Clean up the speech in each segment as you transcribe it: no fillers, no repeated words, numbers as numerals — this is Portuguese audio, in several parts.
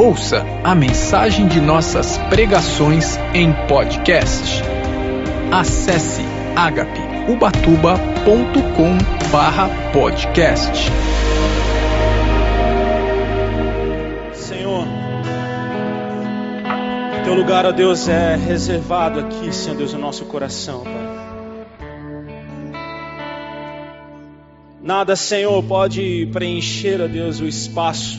Ouça a mensagem de nossas pregações em podcast. Acesse agapeubatuba.com/podcast. Senhor, Teu lugar, ó Deus, é reservado aqui, Senhor Deus, no nosso coração, Pai. Nada, Senhor, pode preencher, ó Deus, o espaço.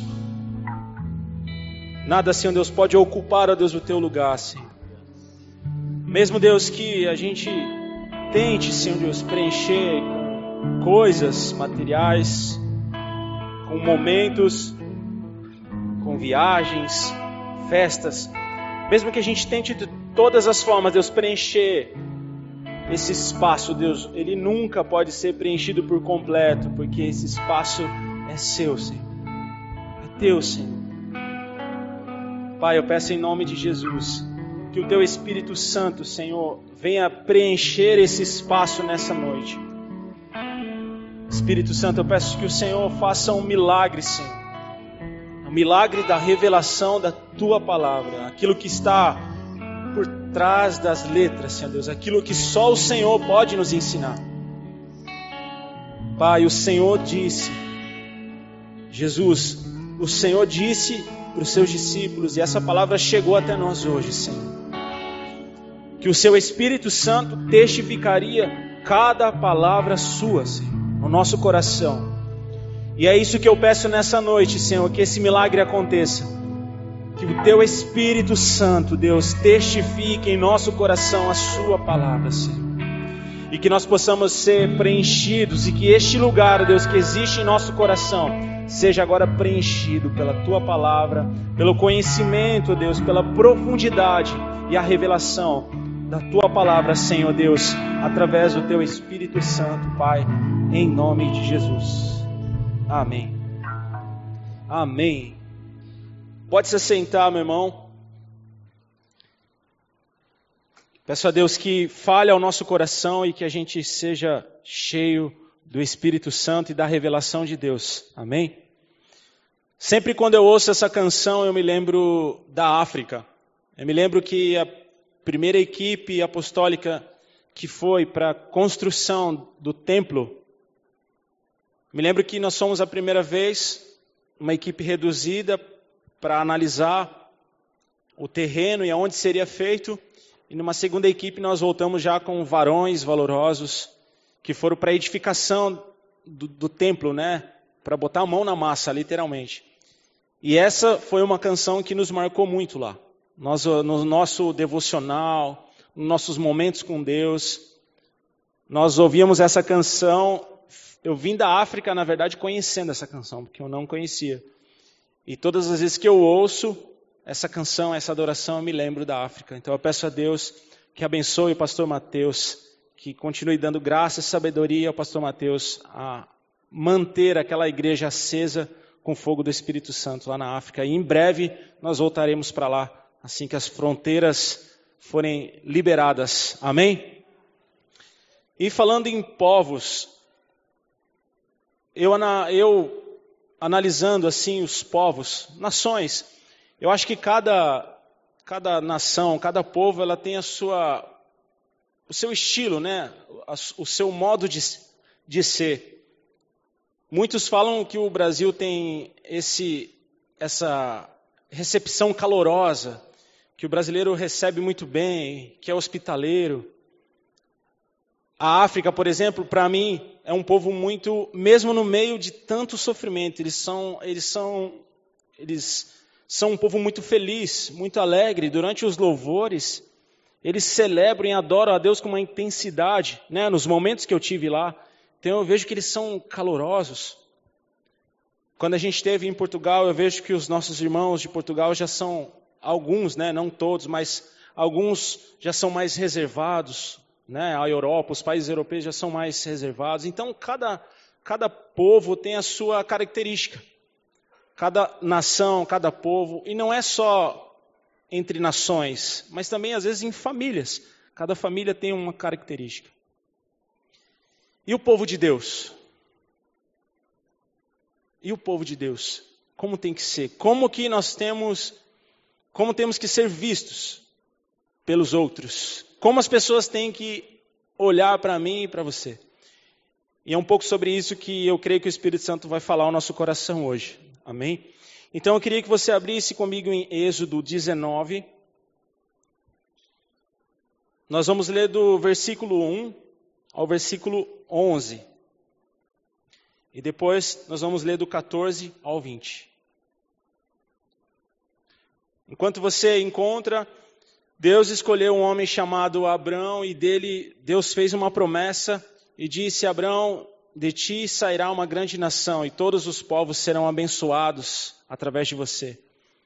Nada, Senhor Deus, pode ocupar, ó Deus, o Teu lugar, Senhor. Mesmo, Deus, que a gente tente, Senhor Deus, preencher com coisas materiais, com momentos, com viagens, festas, mesmo que a gente tente de todas as formas, Deus, preencher esse espaço, Deus, ele nunca pode ser preenchido por completo, porque esse espaço é seu, Senhor, é Teu, Senhor. Pai, eu peço em nome de Jesus, que o Teu Espírito Santo, Senhor, venha preencher esse espaço nessa noite. Espírito Santo, eu peço que o Senhor faça um milagre, Senhor. Um milagre da revelação da Tua palavra. Aquilo que está por trás das letras, Senhor Deus. Aquilo que só o Senhor pode nos ensinar. Pai, o Senhor disse, Jesus, o Senhor disse para os Seus discípulos, e essa palavra chegou até nós hoje, Senhor, que o Seu Espírito Santo testificaria cada palavra Sua, Senhor, no nosso coração. E é isso que eu peço nessa noite, Senhor, que esse milagre aconteça, que o Teu Espírito Santo, Deus, testifique em nosso coração a Sua palavra, Senhor, e que nós possamos ser preenchidos, e que este lugar, Deus, que existe em nosso coração, seja agora preenchido pela Tua palavra, pelo conhecimento, Deus, pela profundidade e a revelação da Tua palavra, Senhor Deus, através do Teu Espírito Santo, Pai, em nome de Jesus. Amém. Amém. Pode se sentar, meu irmão. Peço a Deus que fale ao nosso coração e que a gente seja cheio do Espírito Santo e da revelação de Deus. Amém? Sempre quando eu ouço essa canção, eu me lembro da África. Eu me lembro que a primeira equipe apostólica que foi para a construção do templo, me lembro que nós fomos a primeira vez uma equipe reduzida para analisar o terreno e aonde seria feito. E numa segunda equipe nós voltamos já com varões valorosos que foram para a edificação do templo, né? Para botar a mão na massa, literalmente. E essa foi uma canção que nos marcou muito lá. Nós, no nosso devocional, nos nossos momentos com Deus, nós ouvíamos essa canção. Eu vim da África, na verdade, conhecendo essa canção, porque eu não conhecia. E todas as vezes que eu ouço essa canção, essa adoração, eu me lembro da África. Então eu peço a Deus que abençoe o pastor Mateus, que continue dando graça e sabedoria ao pastor Mateus a manter aquela igreja acesa com o fogo do Espírito Santo lá na África. E em breve nós voltaremos para lá, assim que as fronteiras forem liberadas. Amém? E falando em povos, eu analisando assim os povos, nações, eu acho que cada nação, cada povo, ela tem o seu estilo, né? O seu modo de ser. Muitos falam que o Brasil tem essa recepção calorosa, que o brasileiro recebe muito bem, que é hospitaleiro. A África, por exemplo, para mim, é um povo muito, mesmo no meio de tanto sofrimento, eles são um povo muito feliz, muito alegre. Durante os louvores, eles celebram e adoram a Deus com uma intensidade, né? Nos momentos que eu tive lá, então eu vejo que eles são calorosos. Quando a gente esteve em Portugal, eu vejo que os nossos irmãos de Portugal já são, alguns, né? Não todos, mas alguns já são mais reservados, né? A Europa, os países europeus já são mais reservados. Então cada povo tem a sua característica. Cada nação, cada povo, e não é só entre nações, mas também às vezes em famílias. Cada família tem uma característica. E o povo de Deus? E o povo de Deus? como tem que ser, como temos que ser vistos pelos outros, como as pessoas têm que olhar para mim e para você. E é um pouco sobre isso que eu creio que o Espírito Santo vai falar ao nosso coração hoje. Amém? Então eu queria que você abrisse comigo em Êxodo 19. Nós vamos ler do versículo 1 ao versículo 11. E depois nós vamos ler do 14 ao 20. Enquanto você encontra, Deus escolheu um homem chamado Abrão e dele Deus fez uma promessa e disse: Abrão, de ti sairá uma grande nação e todos os povos serão abençoados através de você.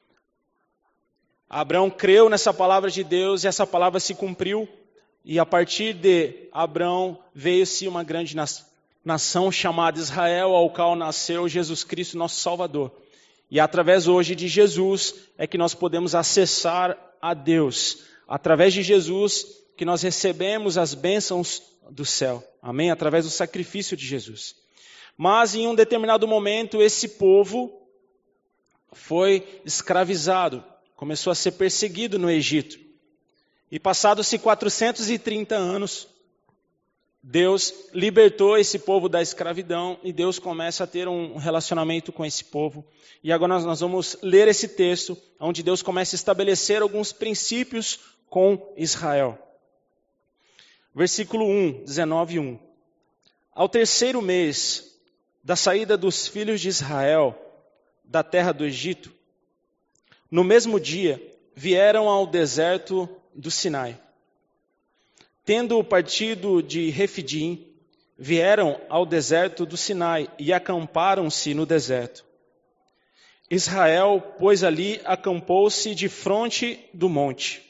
Abrão creu nessa palavra de Deus e essa palavra se cumpriu. E a partir de Abrão veio-se uma grande nação chamada Israel, ao qual nasceu Jesus Cristo, nosso Salvador. E através hoje de Jesus é que nós podemos acessar a Deus. Através de Jesus que nós recebemos as bênçãos do céu. Amém? Através do sacrifício de Jesus. Mas em um determinado momento esse povo foi escravizado. Começou a ser perseguido no Egito. E passados-se 430 anos, Deus libertou esse povo da escravidão e Deus começa a ter um relacionamento com esse povo. E agora nós vamos ler esse texto, onde Deus começa a estabelecer alguns princípios com Israel. Versículo 1, 19:1. Ao terceiro mês da saída dos filhos de Israel da terra do Egito, no mesmo dia vieram ao deserto do Sinai. Tendo partido de Refidim, vieram ao deserto do Sinai e acamparam-se no deserto. Israel, pois, ali acampou-se defronte do monte.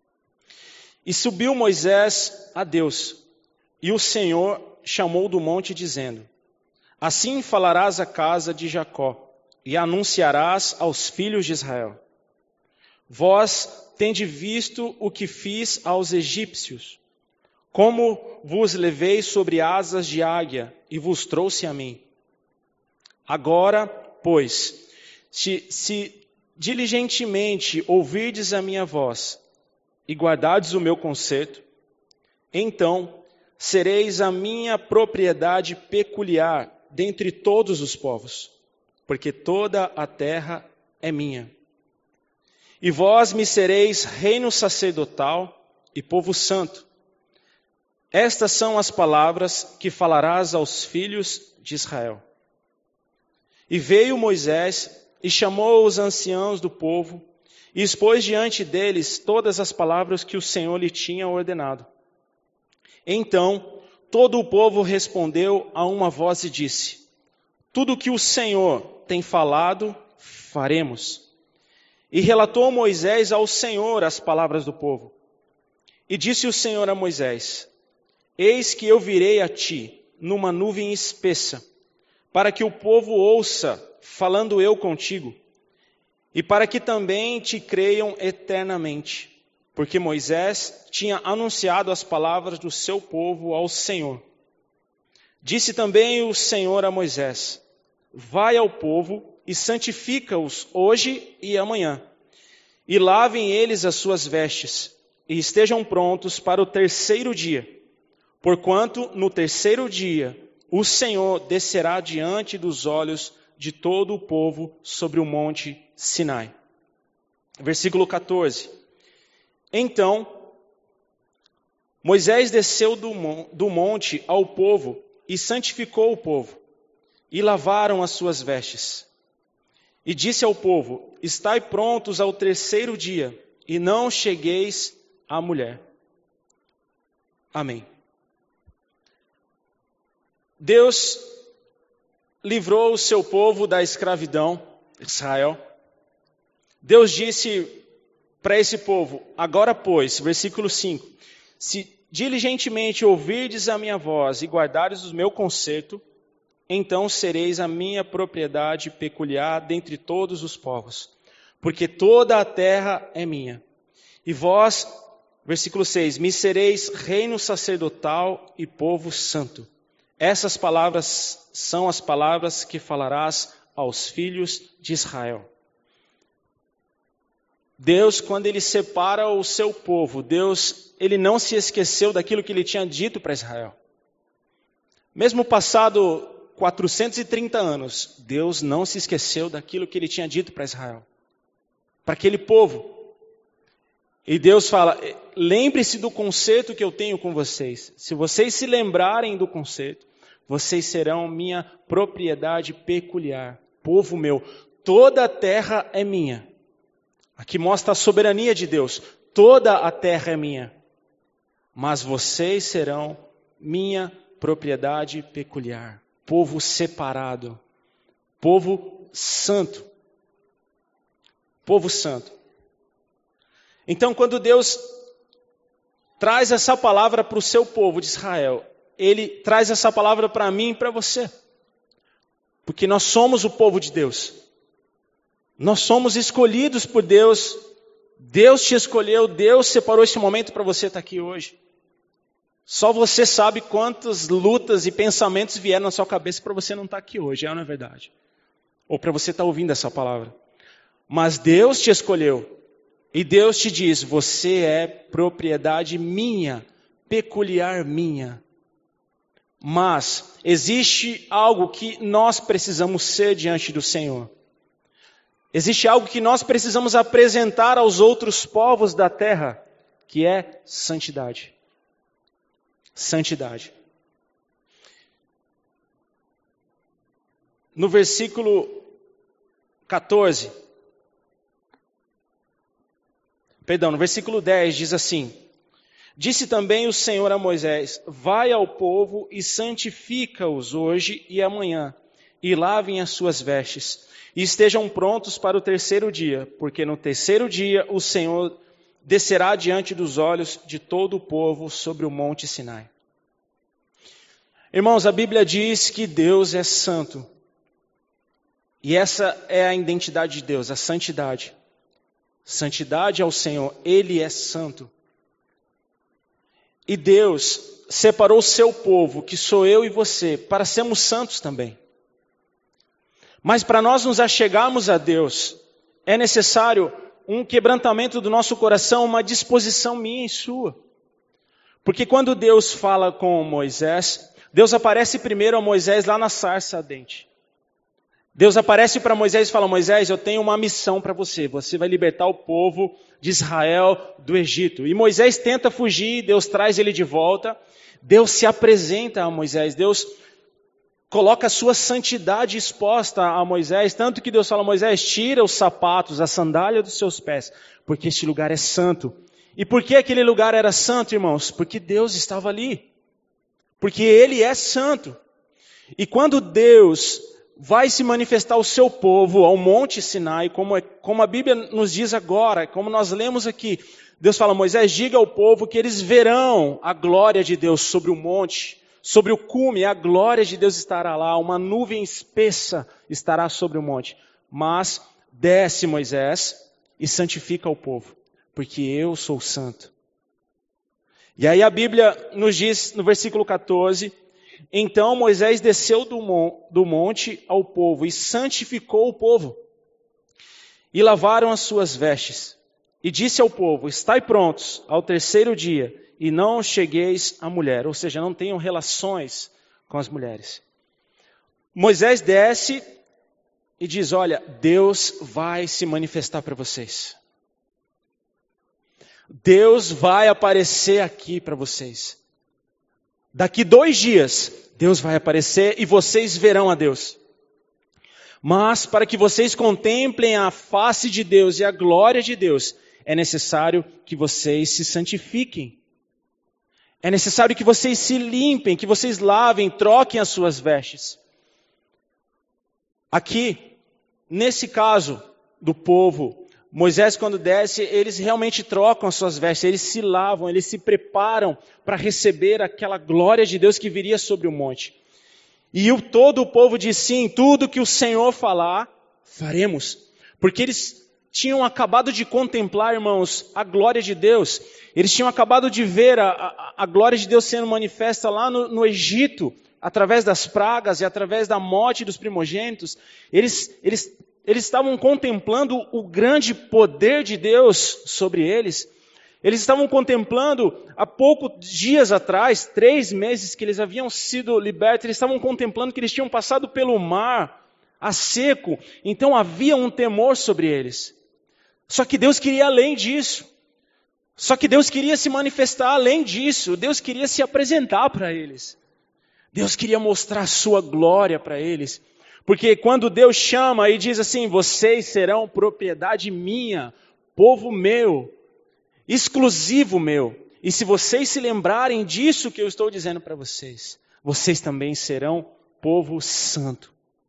E subiu Moisés a Deus, e o Senhor chamou do monte, dizendo: Assim falarás à casa de Jacó, e anunciarás aos filhos de Israel: Vós tende visto o que fiz aos egípcios, como vos levei sobre asas de águia, e vos trouxe a mim. Agora, pois, se diligentemente ouvirdes a minha voz, e guardardes o meu concerto, então sereis a minha propriedade peculiar dentre todos os povos, porque toda a terra é minha. E vós me sereis reino sacerdotal e povo santo. Estas são as palavras que falarás aos filhos de Israel. E veio Moisés e chamou os anciãos do povo, e expôs diante deles todas as palavras que o Senhor lhe tinha ordenado. Então, todo o povo respondeu a uma voz e disse: Tudo o que o Senhor tem falado, faremos. E relatou Moisés ao Senhor as palavras do povo. E disse o Senhor a Moisés: Eis que eu virei a ti numa nuvem espessa, para que o povo ouça, falando eu contigo, e para que também te creiam eternamente, porque Moisés tinha anunciado as palavras do seu povo ao Senhor. Disse também o Senhor a Moisés: Vai ao povo e santifica-os hoje e amanhã, e lavem eles as suas vestes, e estejam prontos para o terceiro dia, porquanto no terceiro dia o Senhor descerá diante dos olhos de todo o povo sobre o monte Sinai. Versículo 14. Então, Moisés desceu do monte ao povo e santificou o povo, e lavaram as suas vestes. E disse ao povo: Estai prontos ao terceiro dia, e não chegueis à mulher. Amém. Deus livrou o seu povo da escravidão, Israel. Deus disse para esse povo: Agora, pois, versículo 5, se diligentemente ouvirdes a minha voz e guardares o meu concerto, então sereis a minha propriedade peculiar dentre todos os povos, porque toda a terra é minha. E vós, versículo 6, me sereis reino sacerdotal e povo santo. Essas palavras são as palavras que falarás aos filhos de Israel. Deus, quando Ele separa o seu povo, Deus, Ele não se esqueceu daquilo que Ele tinha dito para Israel. Mesmo passado 430 anos, Deus não se esqueceu daquilo que Ele tinha dito para Israel, para aquele povo. E Deus fala, lembre-se do conceito que eu tenho com vocês. Se vocês se lembrarem do conceito, vocês serão minha propriedade peculiar, povo meu. Toda a terra é minha. Aqui mostra a soberania de Deus. Toda a terra é minha. Mas vocês serão minha propriedade peculiar. Povo separado. Povo santo. Povo santo. Então, quando Deus traz essa palavra para o seu povo de Israel, Ele traz essa palavra para mim e para você. Porque nós somos o povo de Deus. Nós somos escolhidos por Deus. Deus te escolheu, Deus separou esse momento para você estar aqui hoje. Só você sabe quantas lutas e pensamentos vieram na sua cabeça para você não estar aqui hoje, não é verdade? Ou para você estar ouvindo essa palavra. Mas Deus te escolheu. E Deus te diz, você é propriedade minha, peculiar minha. Mas existe algo que nós precisamos ser diante do Senhor. Existe algo que nós precisamos apresentar aos outros povos da terra, que é santidade. Santidade. No versículo 14, no versículo 10 diz assim, disse também o Senhor a Moisés, vai ao povo e santifica-os hoje e amanhã, e lavem as suas vestes, e estejam prontos para o terceiro dia, porque no terceiro dia o Senhor descerá diante dos olhos de todo o povo sobre o monte Sinai. Irmãos, a Bíblia diz que Deus é santo. E essa é a identidade de Deus, a santidade. Santidade ao Senhor, Ele é santo. E Deus separou o seu povo, que sou eu e você, para sermos santos também. Mas para nós nos achegarmos a Deus, é necessário um quebrantamento do nosso coração, uma disposição minha e sua. Porque quando Deus fala com Moisés, Deus aparece primeiro a Moisés lá na sarça ardente. Deus aparece para Moisés e fala, Moisés, eu tenho uma missão para você. Você vai libertar o povo de Israel do Egito. E Moisés tenta fugir, Deus traz ele de volta. Deus se apresenta a Moisés, Deus coloca a sua santidade exposta a Moisés, tanto que Deus fala, Moisés, tira os sapatos, a sandália dos seus pés, porque este lugar é santo. E por que aquele lugar era santo, irmãos? Porque Deus estava ali. Porque Ele é santo. E quando Deus vai se manifestar ao seu povo, ao monte Sinai, como a Bíblia nos diz agora, como nós lemos aqui, Deus fala, Moisés, diga ao povo que eles verão a glória de Deus sobre o monte, sobre o cume, a glória de Deus estará lá, uma nuvem espessa estará sobre o monte. Mas desce, Moisés, e santifica o povo, porque eu sou santo. E aí a Bíblia nos diz no versículo 14, então Moisés desceu do monte ao povo e santificou o povo. E lavaram as suas vestes. E disse ao povo, estai prontos ao terceiro dia, e não chegueis à mulher, ou seja, não tenham relações com as mulheres. Moisés desce e diz, olha, Deus vai se manifestar para vocês. Deus vai aparecer aqui para vocês. Daqui 2 dias, Deus vai aparecer e vocês verão a Deus. Mas para que vocês contemplem a face de Deus e a glória de Deus, é necessário que vocês se santifiquem. É necessário que vocês se limpem, que vocês lavem, troquem as suas vestes. Aqui, nesse caso do povo, Moisés quando desce, eles realmente trocam as suas vestes, eles se lavam, eles se preparam para receber aquela glória de Deus que viria sobre o monte. E todo o povo diz sim, tudo que o Senhor falar, faremos. Porque eles tinham acabado de contemplar, irmãos, a glória de Deus. Eles tinham acabado de ver a glória de Deus sendo manifesta lá no Egito, através das pragas e através da morte dos primogênitos, eles estavam contemplando o grande poder de Deus sobre eles. Eles estavam contemplando, há poucos dias atrás, 3 meses que eles haviam sido libertos, eles estavam contemplando que eles tinham passado pelo mar a seco, então havia um temor sobre eles. Só que Deus queria além disso. Só que Deus queria se manifestar além disso. Deus queria se apresentar para eles. Deus queria mostrar a sua glória para eles. Porque quando Deus chama e diz assim, vocês serão propriedade minha, povo meu, exclusivo meu. E se vocês se lembrarem disso que eu estou dizendo para vocês, vocês também serão povo santo.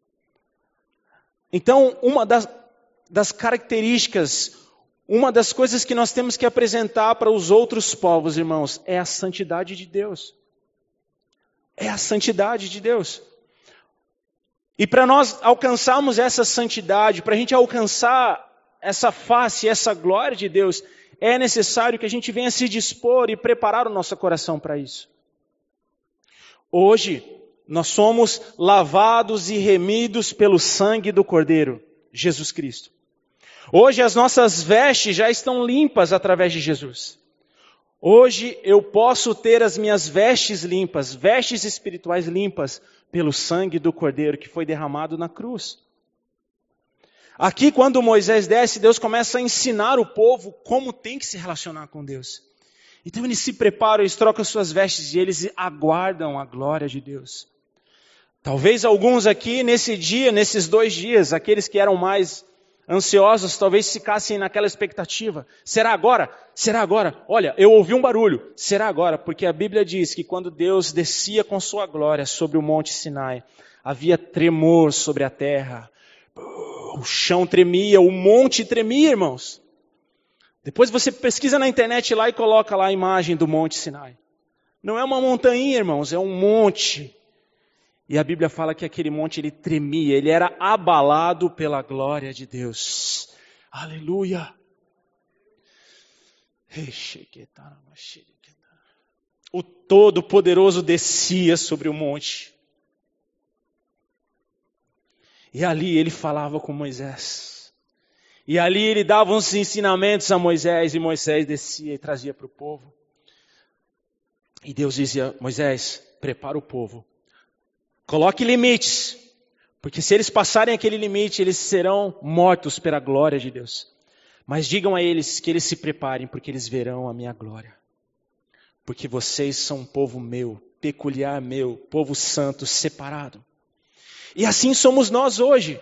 Então, uma das características, uma das coisas que nós temos que apresentar para os outros povos, irmãos, é a santidade de Deus. É a santidade de Deus. E para nós alcançarmos essa santidade, para a gente alcançar essa face, essa glória de Deus, é necessário que a gente venha se dispor e preparar o nosso coração para isso. Hoje, nós somos lavados e remidos pelo sangue do Cordeiro, Jesus Cristo. Hoje as nossas vestes já estão limpas através de Jesus. Hoje eu posso ter as minhas vestes limpas, vestes espirituais limpas, pelo sangue do Cordeiro que foi derramado na cruz. Aqui quando Moisés desce, Deus começa a ensinar o povo como tem que se relacionar com Deus. Então eles se preparam, eles trocam suas vestes e eles aguardam a glória de Deus. Talvez alguns aqui nesse dia, nesses 2 dias, aqueles que eram mais ansiosos, talvez ficassem naquela expectativa. Será agora? Será agora? Olha, eu ouvi um barulho. Será agora? Porque a Bíblia diz que quando Deus descia com sua glória sobre o monte Sinai, havia tremor sobre a terra. O chão tremia, o monte tremia, irmãos. Depois você pesquisa na internet lá e coloca lá a imagem do monte Sinai. Não é uma montanha, irmãos, é um monte. E a Bíblia fala que aquele monte ele tremia, ele era abalado pela glória de Deus. Aleluia! O Todo-Poderoso descia sobre o monte. E ali ele falava com Moisés. E ali ele dava uns ensinamentos a Moisés, e Moisés descia e trazia para o povo. E Deus dizia, Moisés, prepara o povo. Coloque limites, porque se eles passarem aquele limite, eles serão mortos pela glória de Deus. Mas digam a eles que eles se preparem, porque eles verão a minha glória. Porque vocês são um povo meu, peculiar meu, povo santo, separado. E assim somos nós hoje.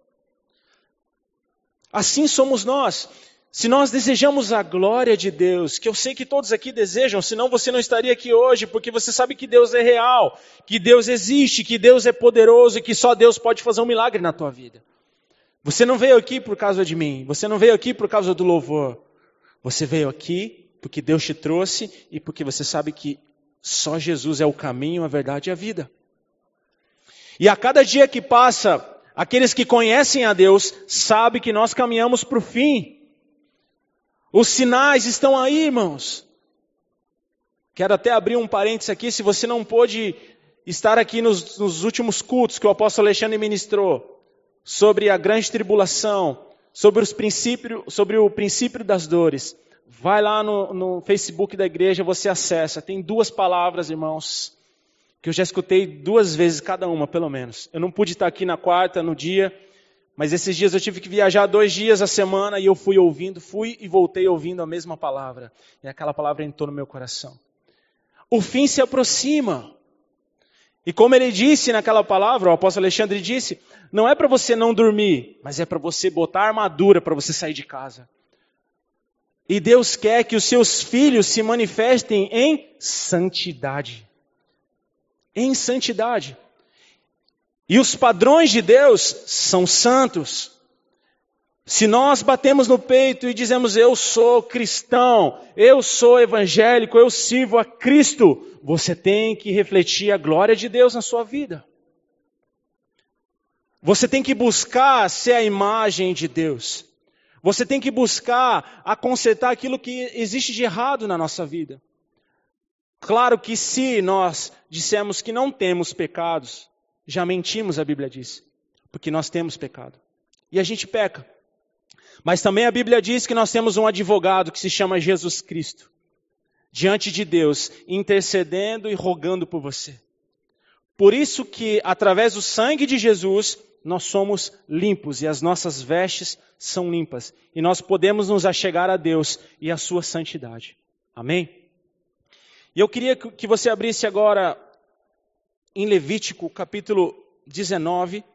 Assim somos nós. Se nós desejamos a glória de Deus, que eu sei que todos aqui desejam, senão você não estaria aqui hoje, porque você sabe que Deus é real, que Deus existe, que Deus é poderoso e que só Deus pode fazer um milagre na tua vida. Você não veio aqui por causa de mim, você não veio aqui por causa do louvor. Você veio aqui porque Deus te trouxe e porque você sabe que só Jesus é o caminho, a verdade e a vida. E a cada dia que passa, aqueles que conhecem a Deus sabem que nós caminhamos para o fim. Os sinais estão aí, irmãos. Quero até abrir um parênteses aqui, se você não pôde estar aqui nos últimos cultos que o apóstolo Alexandre ministrou, sobre a grande tribulação, sobre o princípio das dores. Vai lá no Facebook da igreja, você acessa. Tem 2 palavras, irmãos, que eu já escutei 2 vezes cada uma, pelo menos. Eu não pude estar aqui na quarta, no dia, mas esses dias eu tive que viajar 2 dias a semana e eu fui e voltei ouvindo a mesma palavra. E aquela palavra entrou no meu coração. O fim se aproxima. E como ele disse naquela palavra, o apóstolo Alexandre disse, não é para você não dormir, mas é para você botar armadura para você sair de casa. E Deus quer que os seus filhos se manifestem em santidade. Em santidade. E os padrões de Deus são santos. Se nós batemos no peito e dizemos, eu sou cristão, eu sou evangélico, eu sirvo a Cristo, você tem que refletir a glória de Deus na sua vida. Você tem que buscar ser a imagem de Deus. Você tem que buscar a consertar aquilo que existe de errado na nossa vida. Claro que se nós dissermos que não temos pecados, já mentimos, a Bíblia diz, porque nós temos pecado. E a gente peca. Mas também a Bíblia diz que nós temos um advogado que se chama Jesus Cristo, diante de Deus, intercedendo e rogando por você. Por isso que, através do sangue de Jesus, nós somos limpos e as nossas vestes são limpas. E nós podemos nos achegar a Deus e a sua santidade. Amém? E eu queria que você abrisse agora em Levítico, capítulo 19.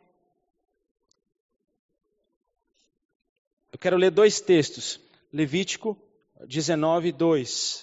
Eu quero ler 2 textos. Levítico 19, 2.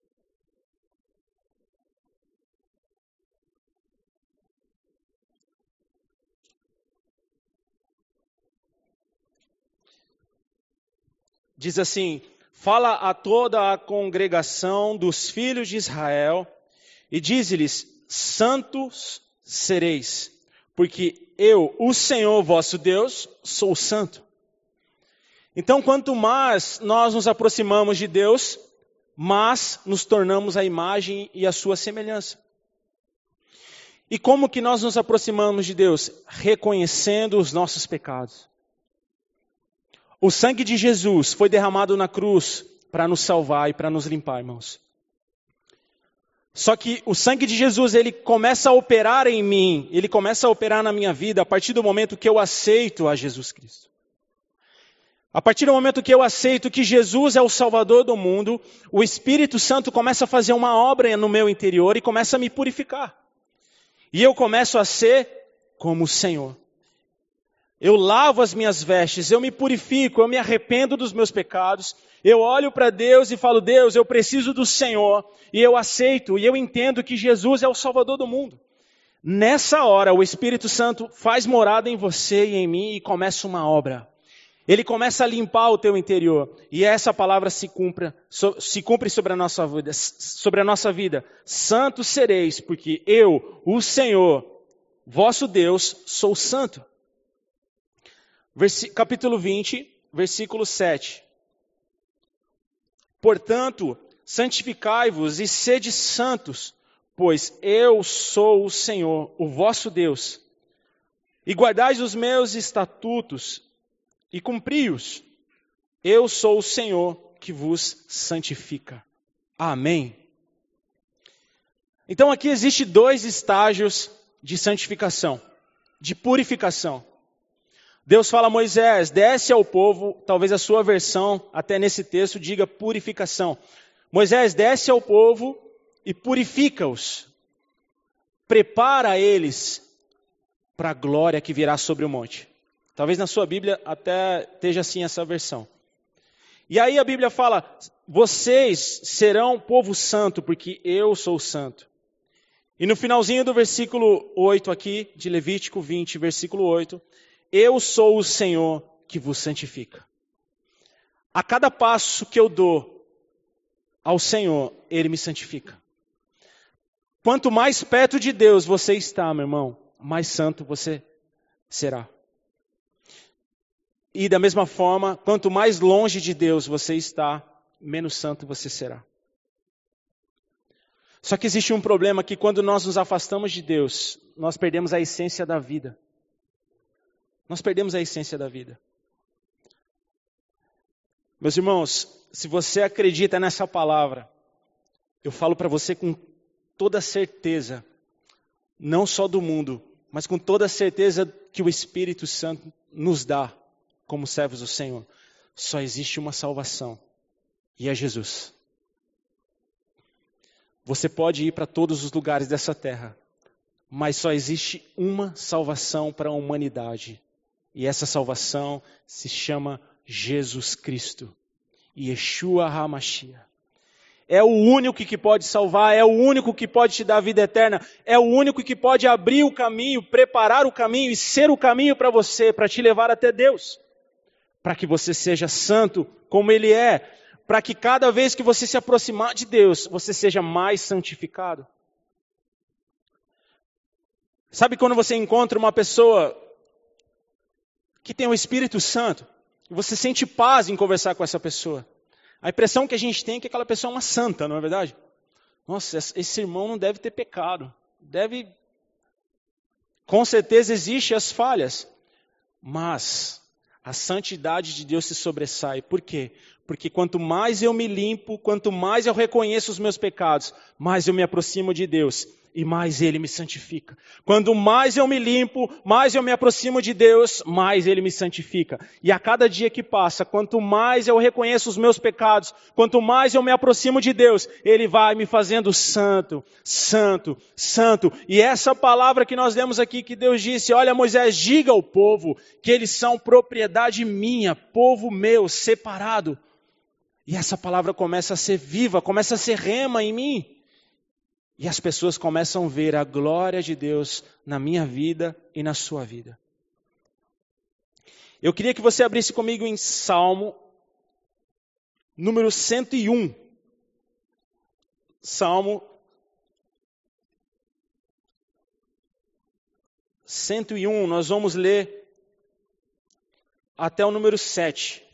Diz assim: fala a toda a congregação dos filhos de Israel e dize-lhes: santos sereis, porque eu, o Senhor vosso Deus, sou santo. Então, quanto mais nós nos aproximamos de Deus, mais nos tornamos a imagem e a sua semelhança. E como que nós nos aproximamos de Deus? Reconhecendo os nossos pecados. O sangue de Jesus foi derramado na cruz para nos salvar e para nos limpar, irmãos. Só que o sangue de Jesus, ele começa a operar em mim, ele começa a operar na minha vida a partir do momento que eu aceito a Jesus Cristo. A partir do momento que eu aceito que Jesus é o Salvador do mundo, o Espírito Santo começa a fazer uma obra no meu interior e começa a me purificar. E eu começo a ser como o Senhor. Eu lavo as minhas vestes, eu me purifico, eu me arrependo dos meus pecados. Eu olho para Deus e falo: Deus, eu preciso do Senhor. E eu aceito, e eu entendo que Jesus é o Salvador do mundo. Nessa hora, o Espírito Santo faz morada em você e em mim e começa uma obra. Ele começa a limpar o teu interior. E essa palavra se cumpre sobre a nossa vida. Santos sereis, porque eu, o Senhor, vosso Deus, sou santo. Capítulo 20, versículo 7. Portanto, santificai-vos e sede santos, pois eu sou o Senhor, o vosso Deus. E guardais os meus estatutos e cumpri-os. Eu sou o Senhor que vos santifica. Amém. Então aqui existe 2 estágios de santificação, de purificação. Deus fala a Moisés: desce ao povo, talvez a sua versão, até nesse texto, diga purificação. Moisés, desce ao povo e purifica-os. Prepara eles para a glória que virá sobre o monte. Talvez na sua Bíblia até esteja assim essa versão. E aí a Bíblia fala: vocês serão povo santo, porque eu sou santo. E no finalzinho do versículo 8 aqui, de Levítico 20, versículo 8, eu sou o Senhor que vos santifica. A cada passo que eu dou ao Senhor, Ele me santifica. Quanto mais perto de Deus você está, meu irmão, mais santo você será. E da mesma forma, quanto mais longe de Deus você está, menos santo você será. Só que existe um problema que quando nós nos afastamos de Deus, nós perdemos a essência da vida. Nós perdemos a essência da vida. Meus irmãos, se você acredita nessa palavra, eu falo para você com toda certeza, não só do mundo, mas com toda certeza que o Espírito Santo nos dá como servos do Senhor. Só existe uma salvação, e é Jesus. Você pode ir para todos os lugares dessa terra, mas só existe uma salvação para a humanidade. E essa salvação se chama Jesus Cristo. Yeshua HaMashiach. É o único que pode salvar, é o único que pode te dar a vida eterna, é o único que pode abrir o caminho, preparar o caminho e ser o caminho para você, para te levar até Deus. Para que você seja santo como Ele é, para que cada vez que você se aproximar de Deus, você seja mais santificado. Sabe quando você encontra uma pessoa que tem o Espírito Santo, e você sente paz em conversar com essa pessoa? A impressão que a gente tem é que aquela pessoa é uma santa, não é verdade? nossa, esse irmão não deve ter pecado. Com certeza existem as falhas. Mas a santidade de Deus se sobressai. Por quê? Porque quanto mais eu me limpo, quanto mais eu reconheço os meus pecados, mais eu me aproximo de Deus e mais Ele me santifica. Quanto mais eu me limpo, mais eu me aproximo de Deus, mais Ele me santifica. E a cada dia que passa, quanto mais eu reconheço os meus pecados, quanto mais eu me aproximo de Deus, Ele vai me fazendo santo, santo, santo. E essa palavra que nós lemos aqui, que Deus disse, olha Moisés, diga ao povo que eles são propriedade minha, povo meu, separado. E essa palavra começa a ser viva, começa a ser rema em mim. E as pessoas começam a ver a glória de Deus na minha vida e na sua vida. Eu queria que você abrisse comigo em Salmo número 101. Salmo 101, nós vamos ler até o número 7.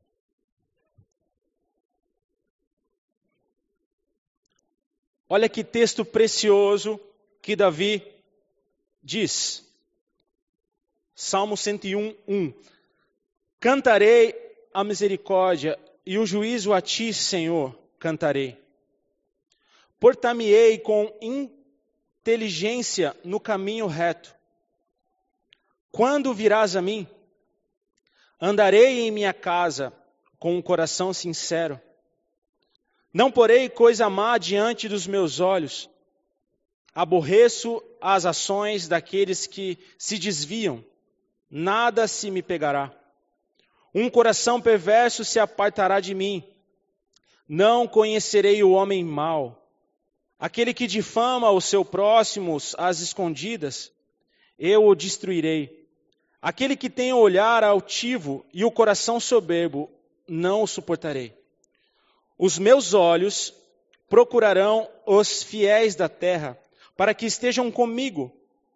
Olha que texto precioso que Davi diz. Salmo 101, 1. Cantarei a misericórdia e o juízo a ti, Senhor, cantarei. Portar-me-ei com inteligência no caminho reto. Quando virás a mim, andarei em minha casa com um coração sincero. Não porei coisa má diante dos meus olhos. Aborreço as ações daqueles que se desviam. Nada se me pegará. Um coração perverso se apartará de mim. Não conhecerei o homem mau. Aquele que difama o seu próximo às escondidas, eu o destruirei. Aquele que tem o olhar altivo e o coração soberbo, não o suportarei. Os meus olhos procurarão os fiéis da terra, para que estejam comigo.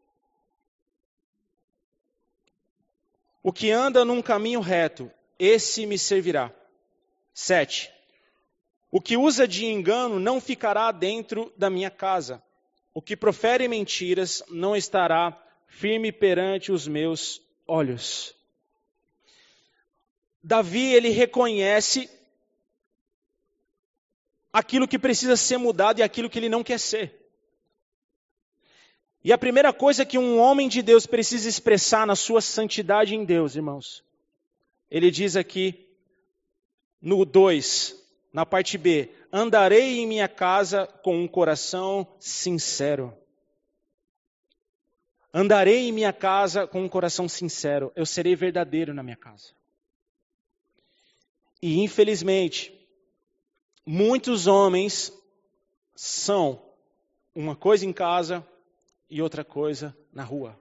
O que anda num caminho reto, esse me servirá. 7. O que usa de engano não ficará dentro da minha casa. O que profere mentiras não estará firme perante os meus olhos. Davi, ele reconhece aquilo que precisa ser mudado e aquilo que ele não quer ser. E a primeira coisa que um homem de Deus precisa expressar na sua santidade em Deus, irmãos, ele diz aqui no 2, na parte B, andarei em minha casa com um coração sincero. Andarei em minha casa com um coração sincero. Eu serei verdadeiro na minha casa. E infelizmente, muitos homens são uma coisa em casa e outra coisa na rua.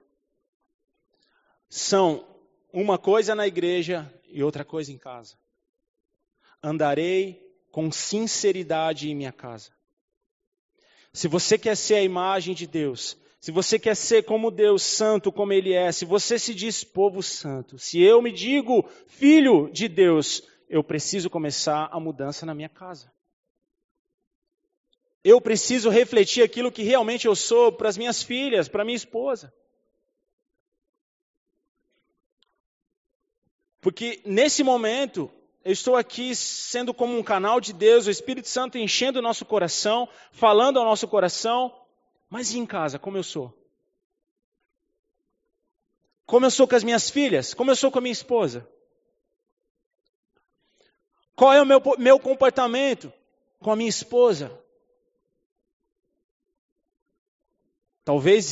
São uma coisa na igreja e outra coisa em casa. Andarei com sinceridade em minha casa. Se você quer ser a imagem de Deus, se você quer ser como Deus, santo como Ele é, se você se diz povo santo, se eu me digo filho de Deus, eu preciso começar a mudança na minha casa. Eu preciso refletir aquilo que realmente eu sou para as minhas filhas, para minha esposa. Porque nesse momento, eu estou aqui sendo como um canal de Deus, o Espírito Santo enchendo o nosso coração, falando ao nosso coração, mas e em casa, como eu sou? Como eu sou com as minhas filhas? Como eu sou com a minha esposa? Qual é o meu comportamento com a minha esposa? Talvez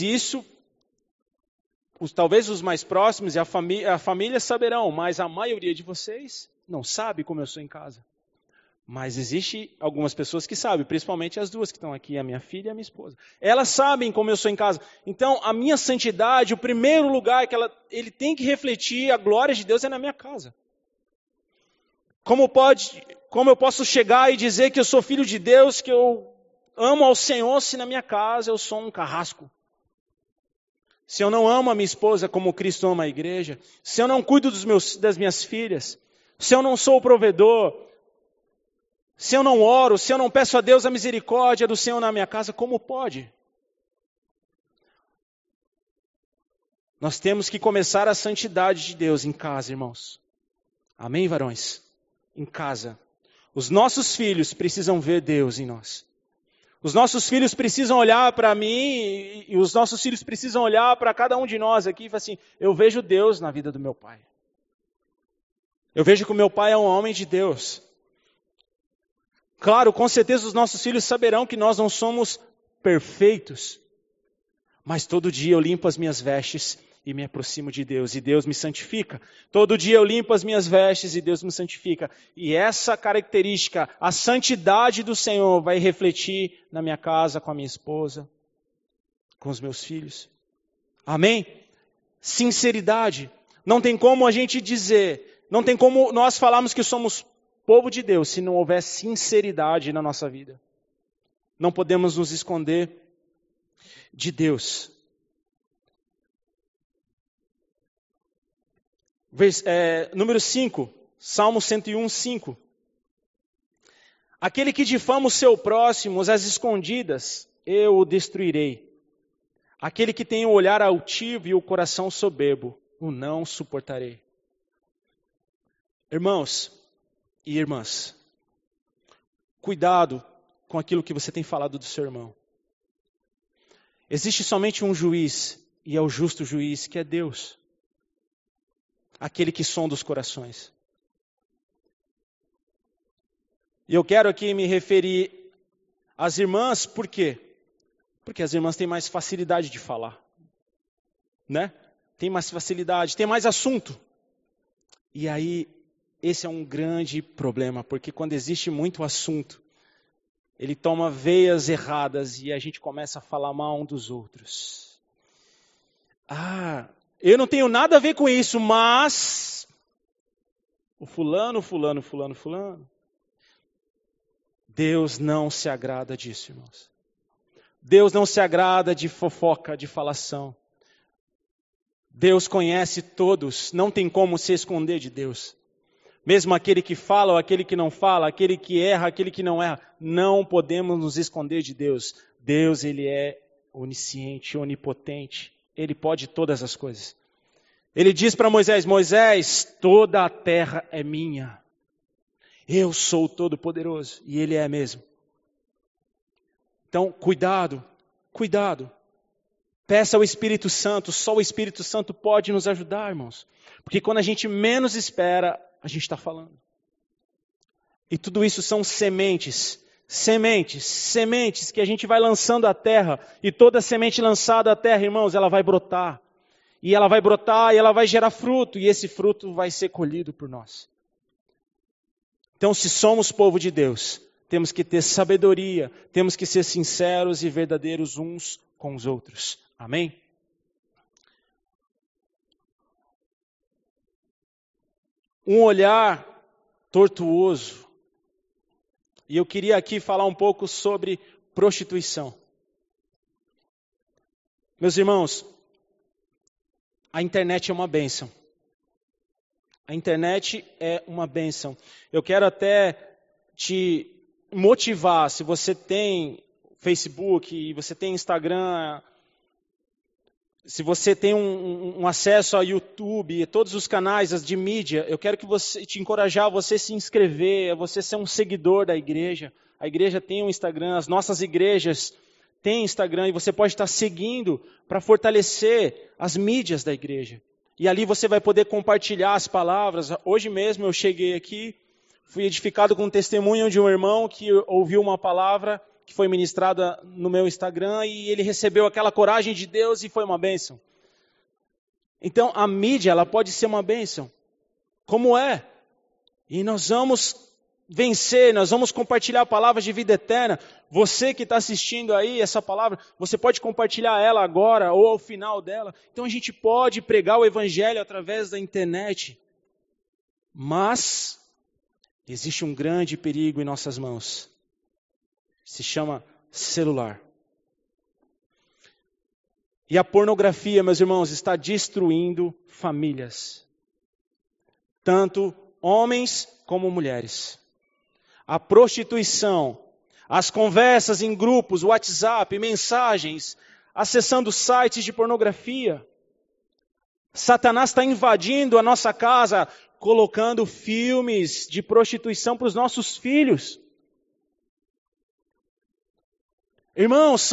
os mais próximos e a família saberão, mas a maioria de vocês não sabe como eu sou em casa. Mas existe algumas pessoas que sabem, principalmente as duas que estão aqui, a minha filha e a minha esposa. Elas sabem como eu sou em casa. Então, a minha santidade, o primeiro lugar que ele tem que refletir a glória de Deus é na minha casa. Como eu posso chegar e dizer que eu sou filho de Deus, que eu amo ao Senhor, se na minha casa eu sou um carrasco? Se eu não amo a minha esposa como Cristo ama a igreja, se eu não cuido das minhas filhas, se eu não sou o provedor, Se eu não oro, se eu não peço a Deus a misericórdia do Senhor na minha casa, como pode? Nós temos que começar a santidade de Deus em casa, irmãos. Amém, varões? Em casa. Os nossos filhos precisam ver Deus em nós. Os nossos filhos precisam olhar para mim e os nossos filhos precisam olhar para cada um de nós aqui e falar assim, eu vejo Deus na vida do meu pai. Eu vejo que o meu pai é um homem de Deus. Claro, com certeza os nossos filhos saberão que nós não somos perfeitos. Mas todo dia eu limpo as minhas vestes e me aproximo de Deus, e Deus me santifica. Todo dia eu limpo as minhas vestes e Deus me santifica. E essa característica, a santidade do Senhor, vai refletir na minha casa, com a minha esposa, com os meus filhos. Amém? Sinceridade. Não tem como a gente dizer, não tem como nós falarmos que somos povo de Deus se não houver sinceridade na nossa vida. Não podemos nos esconder de Deus. Número 5, Salmo 101, 5. Aquele que difama o seu próximo às escondidas, eu o destruirei. Aquele que tem o olhar altivo e o coração soberbo, o não suportarei. Irmãos e irmãs, cuidado com aquilo que você tem falado do seu irmão. Existe somente um juiz, e é o justo juiz, que é Deus. Aquele que sonda os corações. E eu quero aqui me referir às irmãs, por quê? Porque as irmãs têm mais facilidade de falar. Né? Tem mais facilidade, tem mais assunto. E aí, esse é um grande problema, porque quando existe muito assunto, ele toma veias erradas e a gente começa a falar mal um dos outros. Eu não tenho nada a ver com isso, mas o fulano. Deus não se agrada disso, irmãos. Deus não se agrada de fofoca, de falação. Deus conhece todos, não tem como se esconder de Deus. Mesmo aquele que fala ou aquele que não fala, aquele que erra, aquele que não erra, não podemos nos esconder de Deus. Deus, Ele é onisciente, onipotente. Ele pode todas as coisas. Ele diz para Moisés, Moisés, toda a terra é minha. Eu sou o Todo-Poderoso. E Ele é mesmo. Então, cuidado. Peça ao Espírito Santo. Só o Espírito Santo pode nos ajudar, irmãos. Porque quando a gente menos espera, a gente está falando. E tudo isso são sementes que a gente vai lançando à terra. E toda semente lançada à terra, irmãos, ela vai brotar. E ela vai brotar e ela vai gerar fruto. E esse fruto vai ser colhido por nós. Então, se somos povo de Deus, temos que ter sabedoria, temos que ser sinceros e verdadeiros uns com os outros. Amém? Um olhar tortuoso. E eu queria aqui falar um pouco sobre prostituição. Meus irmãos, a internet é uma bênção. A internet é uma bênção. Eu quero até te motivar, se você tem Facebook, você tem Instagram, se você tem um acesso a YouTube, todos os canais de mídia, eu quero te encorajar a você se inscrever, a você ser um seguidor da igreja. A igreja tem um Instagram, as nossas igrejas têm Instagram e você pode estar seguindo para fortalecer as mídias da igreja. E ali você vai poder compartilhar as palavras. Hoje mesmo eu cheguei aqui, fui edificado com o testemunho de um irmão que ouviu uma palavra que foi ministrada no meu Instagram e ele recebeu aquela coragem de Deus e foi uma bênção. Então a mídia, ela pode ser uma bênção. Como é? E nós vamos vencer, nós vamos compartilhar palavras de vida eterna. Você que está assistindo aí essa palavra, você pode compartilhar ela agora ou ao final dela. Então a gente pode pregar o evangelho através da internet. Mas existe um grande perigo em nossas mãos. Se chama celular. E a pornografia, meus irmãos, está destruindo famílias. Tanto homens como mulheres. a prostituição, as conversas em grupos, WhatsApp, mensagens, acessando sites de pornografia. Satanás está invadindo a nossa casa, colocando filmes de prostituição para os nossos filhos. Irmãos,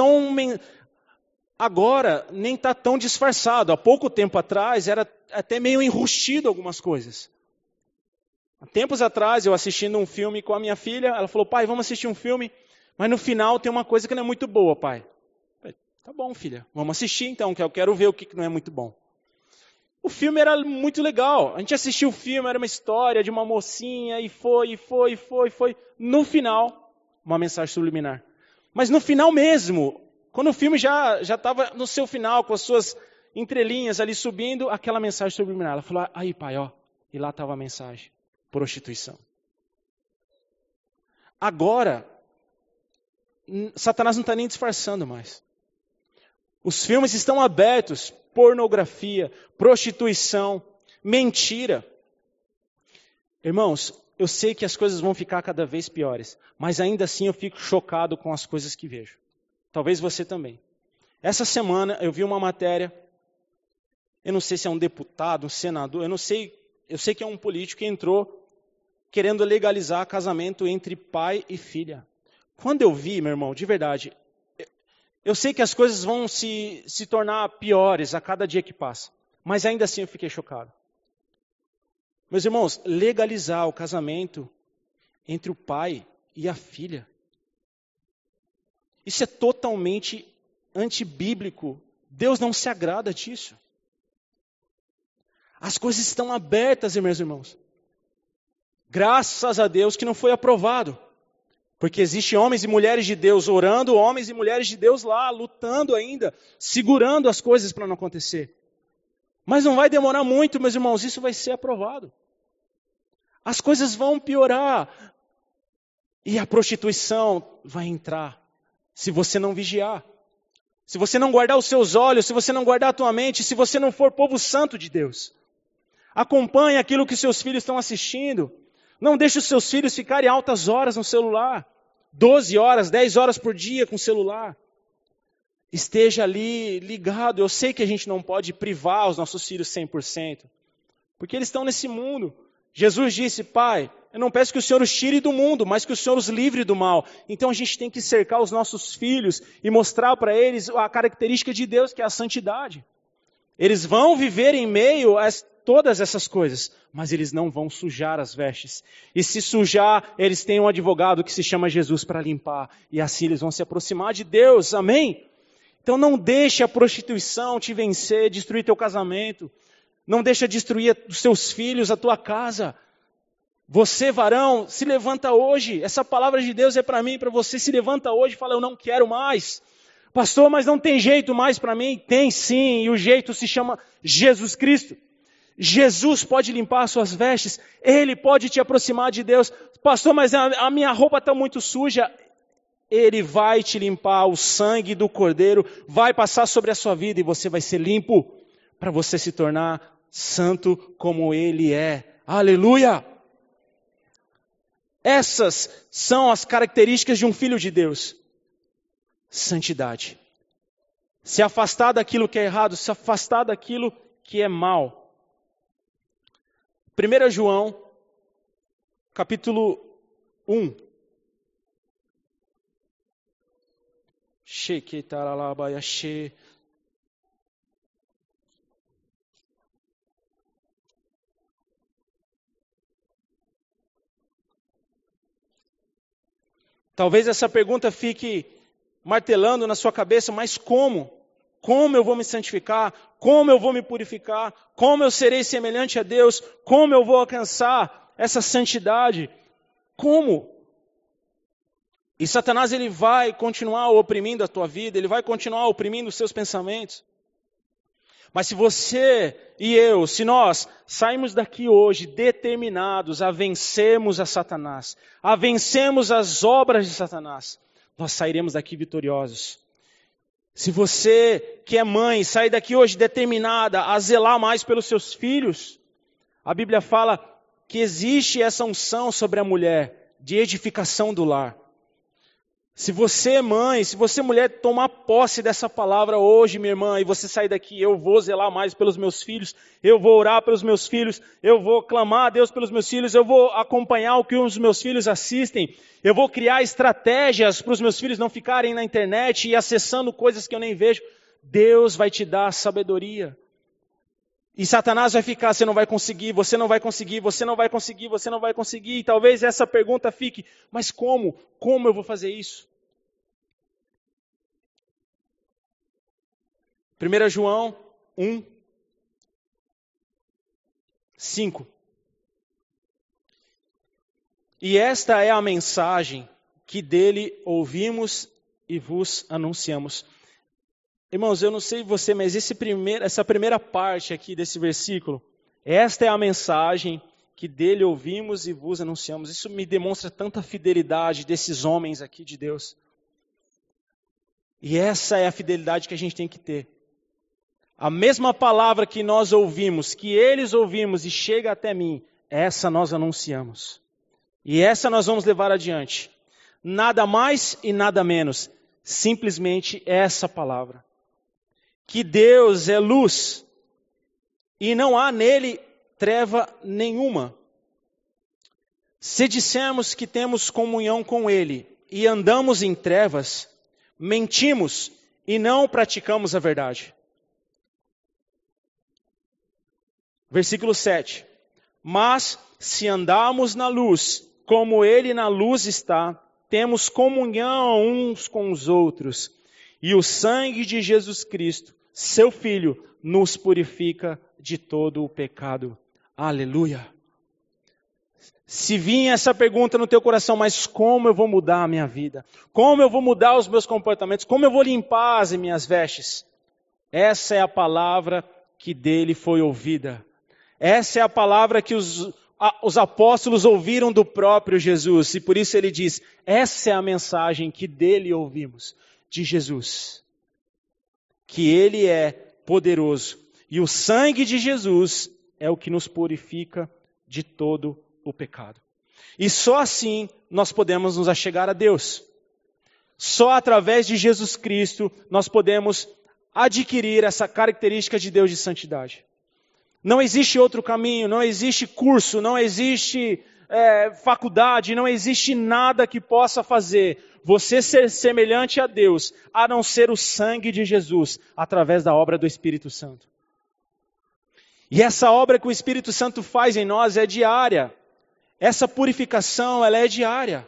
agora nem está tão disfarçado. Há pouco tempo atrás era até meio enrustido algumas coisas. Há tempos atrás, eu assistindo um filme com a minha filha, ela falou, pai, vamos assistir um filme, mas no final tem uma coisa que não é muito boa, pai. Eu falei, tá bom, filha, vamos assistir então, que eu quero ver o que não é muito bom. O filme era muito legal. A gente assistiu o filme, era uma história de uma mocinha, e foi. No final, uma mensagem subliminar. Mas no final mesmo, quando o filme já estava no seu final, com as suas entrelinhas ali subindo, aquela mensagem subliminar. Ela falou, aí pai, ó, e lá estava a mensagem. Prostituição. Agora, Satanás não está nem disfarçando mais. Os filmes estão abertos, pornografia, prostituição, mentira. Irmãos, eu sei que as coisas vão ficar cada vez piores, mas ainda assim eu fico chocado com as coisas que vejo. Talvez você também. Essa semana eu vi uma matéria, eu não sei se é um deputado, um senador, eu sei que é um político que entrou querendo legalizar casamento entre pai e filha. Quando eu vi, meu irmão, de verdade, eu sei que as coisas vão se tornar piores a cada dia que passa, mas ainda assim eu fiquei chocado. Meus irmãos, legalizar o casamento entre o pai e a filha, isso é totalmente antibíblico. Deus não se agrada disso. As coisas estão abertas, meus irmãos. Graças a Deus que não foi aprovado. Porque existem homens e mulheres de Deus orando, homens e mulheres de Deus lá, lutando ainda, segurando as coisas para não acontecer. Mas não vai demorar muito, meus irmãos, isso vai ser aprovado. As coisas vão piorar. E a prostituição vai entrar, se você não vigiar. Se você não guardar os seus olhos, se você não guardar a tua mente, se você não for povo santo de Deus. Acompanhe aquilo que seus filhos estão assistindo. Não deixe os seus filhos ficarem altas horas no celular. 12 horas, 10 horas por dia com o celular. Esteja ali ligado. Eu sei que a gente não pode privar os nossos filhos 100%. Porque eles estão nesse mundo. Jesus disse, pai, eu não peço que o Senhor os tire do mundo, mas que o Senhor os livre do mal. Então a gente tem que cercar os nossos filhos e mostrar para eles a característica de Deus, que é a santidade. Eles vão viver em meio a todas essas coisas, mas eles não vão sujar as vestes. E se sujar, eles têm um advogado que se chama Jesus para limpar. E assim eles vão se aproximar de Deus. Amém? Então não deixe a prostituição te vencer, destruir teu casamento. Não deixe destruir os seus filhos, a tua casa. Você, varão, se levanta hoje. Essa palavra de Deus é para mim, para você. Se levanta hoje e fala, eu não quero mais. Pastor, mas não tem jeito mais para mim? Tem sim, e o jeito se chama Jesus Cristo. Jesus pode limpar as suas vestes, Ele pode te aproximar de Deus. Pastor, mas a minha roupa está muito suja. Ele vai te limpar, o sangue do Cordeiro vai passar sobre a sua vida e você vai ser limpo para você se tornar santo como Ele é. Aleluia! Essas são as características de um filho de Deus. Santidade. Se afastar daquilo que é errado, se afastar daquilo que é mal. 1 João, capítulo 1. Talvez essa pergunta fique martelando na sua cabeça, mas como? Como eu vou me santificar? Como eu vou me purificar? Como eu serei semelhante a Deus? Como eu vou alcançar essa santidade? Como? E Satanás ele vai continuar oprimindo a tua vida, ele vai continuar oprimindo os seus pensamentos. Mas se você e eu, se nós sairmos daqui hoje determinados a vencermos a Satanás, a vencermos as obras de Satanás, nós sairemos daqui vitoriosos. Se você que é mãe, sai daqui hoje determinada a zelar mais pelos seus filhos, a Bíblia fala que existe essa unção sobre a mulher de edificação do lar. Se você, mãe, se você, mulher, tomar posse dessa palavra hoje, minha irmã, e você sair daqui, eu vou zelar mais pelos meus filhos, eu vou orar pelos meus filhos, eu vou clamar a Deus pelos meus filhos, eu vou acompanhar o que os meus filhos assistem, eu vou criar estratégias para os meus filhos não ficarem na internet e acessando coisas que eu nem vejo. Deus vai te dar sabedoria. E Satanás vai ficar, você não vai conseguir, você não vai conseguir, você não vai conseguir, você não vai conseguir. E talvez essa pergunta fique, mas como? Como eu vou fazer isso? 1 João 1, 5. E esta é a mensagem que dele ouvimos e vos anunciamos. Irmãos, eu não sei você, mas essa primeira parte aqui desse versículo, esta é a mensagem que dele ouvimos e vos anunciamos. Isso me demonstra tanta fidelidade desses homens aqui de Deus. E essa é a fidelidade que a gente tem que ter. A mesma palavra que nós ouvimos, que eles ouvimos e chega até mim, essa nós anunciamos. E essa nós vamos levar adiante. Nada mais e nada menos. Simplesmente essa palavra. Que Deus é luz e não há nele treva nenhuma. Se dissermos que temos comunhão com ele e andamos em trevas, mentimos e não praticamos a verdade. Versículo 7. Mas se andarmos na luz, como ele na luz está, temos comunhão uns com os outros. E o sangue de Jesus Cristo, seu Filho, nos purifica de todo o pecado. Aleluia. Se vinha essa pergunta no teu coração, mas como eu vou mudar a minha vida? Como eu vou mudar os meus comportamentos? Como eu vou limpar as minhas vestes? Essa é a palavra que dele foi ouvida. Essa é a palavra que os apóstolos ouviram do próprio Jesus. E por isso ele diz, essa é a mensagem que dele ouvimos, de Jesus. Que ele é poderoso. E o sangue de Jesus é o que nos purifica de todo o pecado. E só assim nós podemos nos achegar a Deus. Só através de Jesus Cristo nós podemos adquirir essa característica de Deus de santidade. Não existe outro caminho, não existe curso, não existe faculdade, não existe nada que possa fazer você ser semelhante a Deus, a não ser o sangue de Jesus, através da obra do Espírito Santo. E essa obra que o Espírito Santo faz em nós é diária. Essa purificação, ela é diária.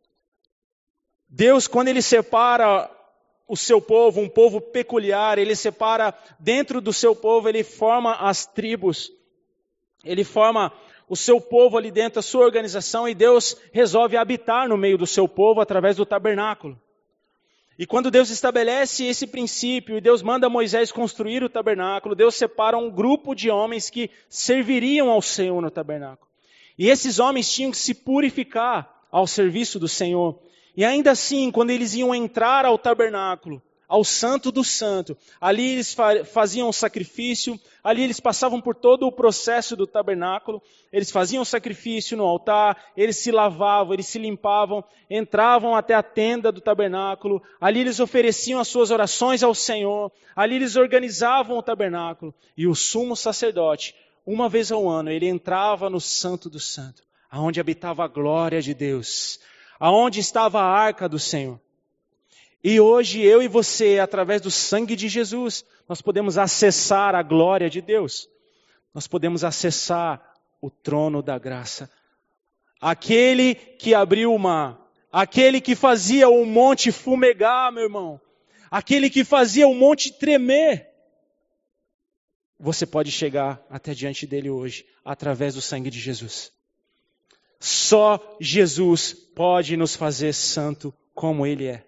Deus, quando Ele separa o seu povo, um povo peculiar, Ele separa dentro do seu povo, Ele forma as tribos, Ele forma o seu povo ali dentro, a sua organização, e Deus resolve habitar no meio do seu povo através do tabernáculo. E quando Deus estabelece esse princípio, e Deus manda Moisés construir o tabernáculo, Deus separa um grupo de homens que serviriam ao Senhor no tabernáculo. E esses homens tinham que se purificar ao serviço do Senhor. E ainda assim, quando eles iam entrar ao tabernáculo, ao Santo do Santo, ali eles faziam o sacrifício, ali eles passavam por todo o processo do tabernáculo, eles faziam o sacrifício no altar, eles se lavavam, eles se limpavam, entravam até a tenda do tabernáculo, ali eles ofereciam as suas orações ao Senhor, ali eles organizavam o tabernáculo, e o sumo sacerdote, uma vez ao ano, ele entrava no Santo do Santo, aonde habitava a glória de Deus, aonde estava a arca do Senhor. E hoje eu e você, através do sangue de Jesus, nós podemos acessar a glória de Deus. Nós podemos acessar o trono da graça. Aquele que abriu o mar, aquele que fazia o monte fumegar, meu irmão, aquele que fazia o monte tremer. Você pode chegar até diante dele hoje, através do sangue de Jesus. Só Jesus pode nos fazer santo como Ele é.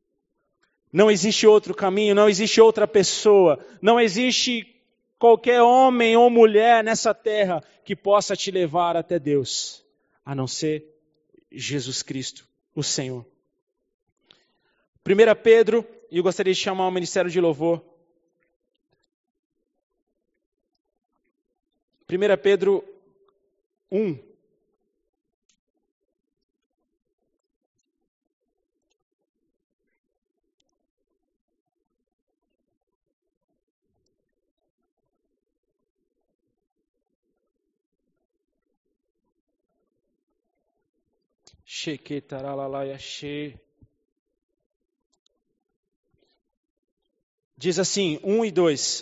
Não existe outro caminho, não existe outra pessoa, não existe qualquer homem ou mulher nessa terra que possa te levar até Deus, a não ser Jesus Cristo, o Senhor. 1 Pedro, e eu gostaria de chamar o Ministério de Louvor. 1 Pedro 1. Diz assim, 1 e 2.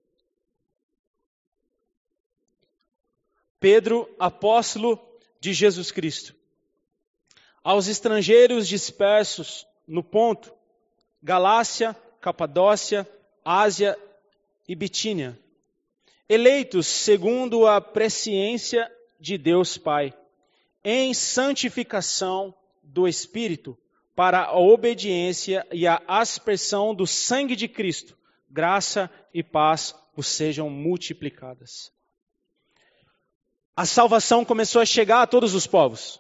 Pedro, apóstolo de Jesus Cristo, aos estrangeiros dispersos no Ponto, Galácia, Capadócia, Ásia e Bitínia, eleitos segundo a presciência de Deus Pai, em santificação do Espírito, para a obediência e a aspersão do sangue de Cristo, graça e paz vos sejam multiplicadas. A salvação começou a chegar a todos os povos.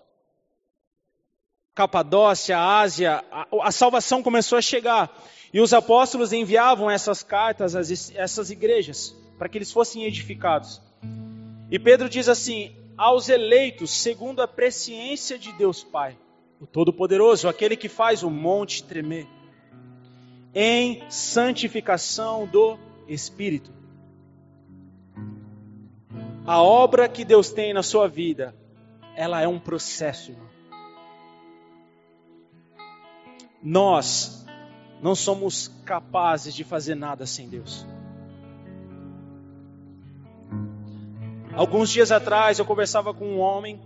Capadócia, Ásia, a salvação começou a chegar. E os apóstolos enviavam essas cartas a essas igrejas, para que eles fossem edificados. E Pedro diz assim, aos eleitos, segundo a presciência de Deus Pai, o Todo-Poderoso, aquele que faz o monte tremer, em santificação do Espírito. A obra que Deus tem na sua vida, ela é um processo, irmão. Nós não somos capazes de fazer nada sem Deus. Alguns dias atrás eu conversava com um homem,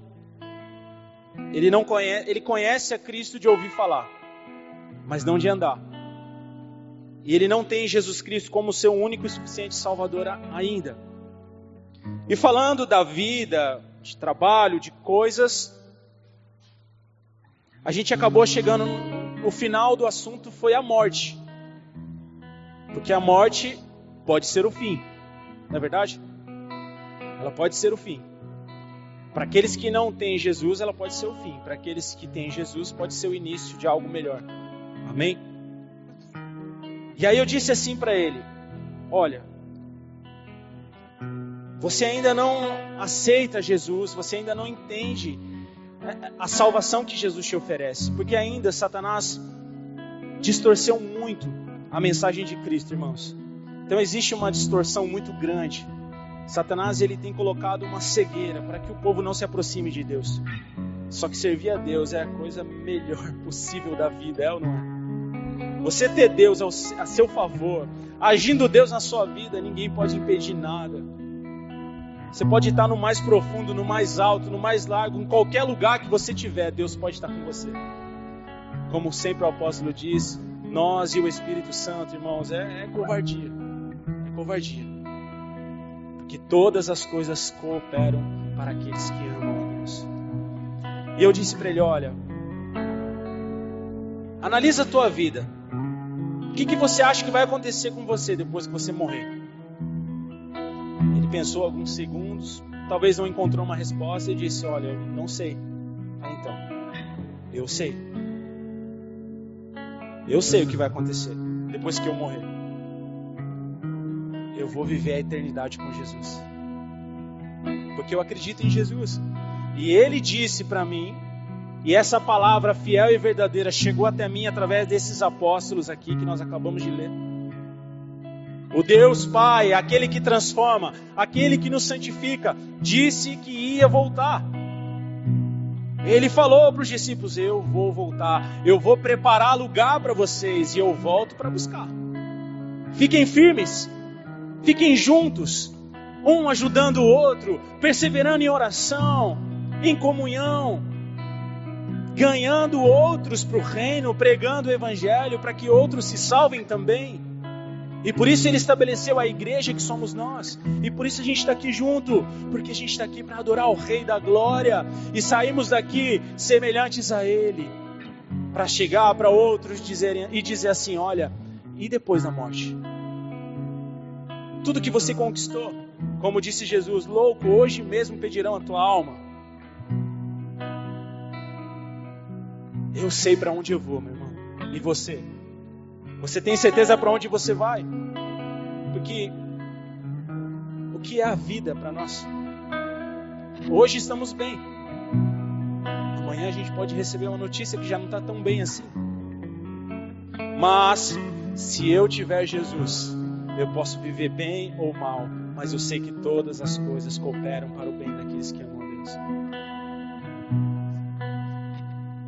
ele conhece a Cristo de ouvir falar, mas não de andar. E ele não tem Jesus Cristo como seu único e suficiente Salvador ainda. E falando da vida, de trabalho, de coisas, a gente acabou chegando, o final do assunto foi a morte. Porque a morte pode ser o fim, não é verdade? Ela pode ser o fim. Para aqueles que não têm Jesus, ela pode ser o fim. Para aqueles que têm Jesus, pode ser o início de algo melhor. Amém? E aí eu disse assim para ele, olha, você ainda não aceita Jesus, você ainda não entende a salvação que Jesus te oferece, porque ainda Satanás distorceu muito a mensagem de Cristo, irmãos. Então existe uma distorção muito grande. Satanás, ele tem colocado uma cegueira para que o povo não se aproxime de Deus. Só que servir a Deus é a coisa melhor possível da vida, é ou não é? Você ter Deus a seu favor, agindo Deus na sua vida, ninguém pode impedir nada. Você pode estar no mais profundo, no mais alto, no mais largo, em qualquer lugar que você tiver, Deus pode estar com você. Como sempre o apóstolo diz, nós e o Espírito Santo, irmãos, é covardia. É covardia. Porque todas as coisas cooperam para aqueles que amam a Deus. E eu disse para ele, olha, analisa a tua vida. O que você acha que vai acontecer com você depois que você morrer? Ele pensou alguns segundos, talvez não encontrou uma resposta e disse, olha, eu não sei. Então, eu sei. Eu sei o que vai acontecer depois que eu morrer. Eu vou viver a eternidade com Jesus. Porque eu acredito em Jesus. E Ele disse para mim, e essa palavra fiel e verdadeira chegou até mim através desses apóstolos aqui que nós acabamos de ler. O Deus Pai, aquele que transforma, aquele que nos santifica, disse que ia voltar. Ele falou para os discípulos, eu vou voltar, eu vou preparar lugar para vocês e eu volto para buscar. Fiquem firmes, fiquem juntos, um ajudando o outro, perseverando em oração, em comunhão, ganhando outros para o reino, pregando o evangelho para que outros se salvem também. E por isso Ele estabeleceu a igreja que somos nós. E por isso a gente está aqui junto. Porque a gente está aqui para adorar o Rei da Glória. E saímos daqui semelhantes a Ele. Para chegar para outros e dizer assim, olha, e depois da morte? Tudo que você conquistou, como disse Jesus, louco, hoje mesmo pedirão a tua alma. Eu sei para onde eu vou, meu irmão. E você? Você tem certeza para onde você vai? Porque o que é a vida para nós? Hoje estamos bem. Amanhã a gente pode receber uma notícia que já não está tão bem assim. Mas, se eu tiver Jesus, eu posso viver bem ou mal, mas eu sei que todas as coisas cooperam para o bem daqueles que amam a Deus.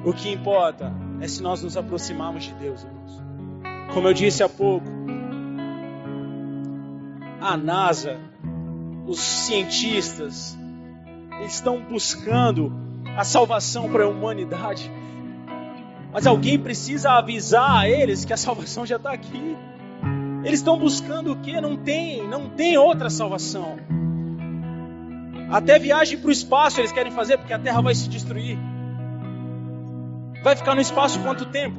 O que importa é se nós nos aproximarmos de Deus, irmãos. Como eu disse há pouco, a NASA, os cientistas, eles estão buscando a salvação para a humanidade. Mas alguém precisa avisar a eles que a salvação já está aqui. Eles estão buscando o quê? Não tem outra salvação. Até viagem para o espaço eles querem fazer, porque a Terra vai se destruir. Vai ficar no espaço quanto tempo?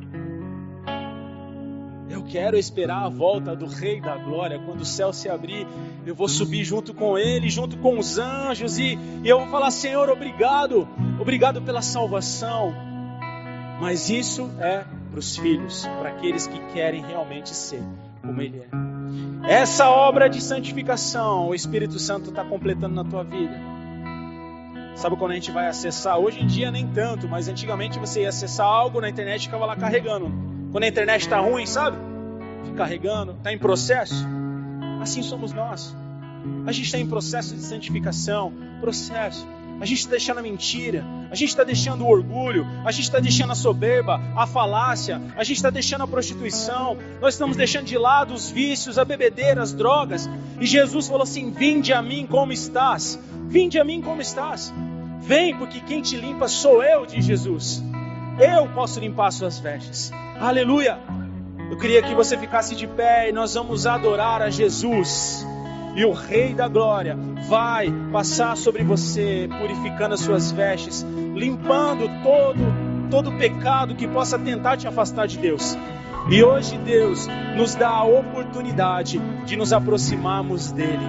Eu quero esperar a volta do Rei da Glória. Quando o céu se abrir, eu vou subir junto com Ele, junto com os anjos, e eu vou falar: Senhor, obrigado. Obrigado pela salvação. Mas isso é para os filhos, para aqueles que querem realmente ser como Ele é. Essa obra de santificação, o Espírito Santo está completando na tua vida. Sabe quando a gente vai acessar? Hoje em dia nem tanto, mas antigamente você ia acessar algo na internet e ficava lá carregando. Quando a internet está ruim, sabe? Fica carregando, está em processo. Assim somos nós. A gente está em processo de santificação, processo. A gente está deixando a mentira, a gente está deixando o orgulho, a gente está deixando a soberba, a falácia, a gente está deixando a prostituição, nós estamos deixando de lado os vícios, a bebedeira, as drogas. E Jesus falou assim: vinde a mim como estás, vinde a mim como estás. Vem, porque quem te limpa sou eu, diz Jesus. Eu posso limpar as suas vestes. Aleluia! Eu queria que você ficasse de pé e nós vamos adorar a Jesus. E o Rei da Glória vai passar sobre você, purificando as suas vestes, limpando todo pecado que possa tentar te afastar de Deus. E hoje Deus nos dá a oportunidade de nos aproximarmos dEle.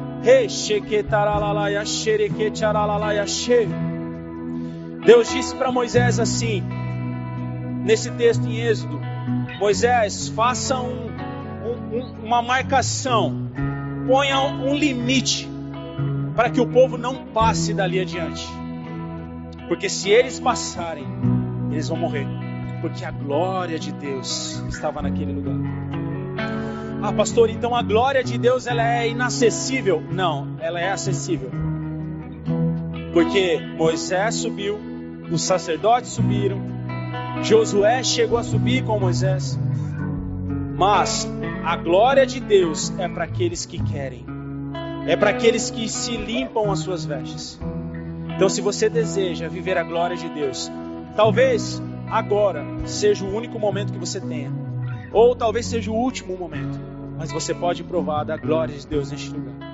Deus disse para Moisés assim, nesse texto em Êxodo: Moisés, faça uma marcação, ponha um limite para que o povo não passe dali adiante. Porque se eles passarem, eles vão morrer. Porque a glória de Deus estava naquele lugar. Ah, pastor, então a glória de Deus ela é inacessível? Não, ela é acessível. Porque Moisés subiu, os sacerdotes subiram, Josué chegou a subir com Moisés. Mas a glória de Deus é para aqueles que querem. É para aqueles que se limpam as suas vestes. Então, se você deseja viver a glória de Deus, talvez agora seja o único momento que você tenha. Ou talvez seja o último momento. Mas você pode provar da glória de Deus neste lugar.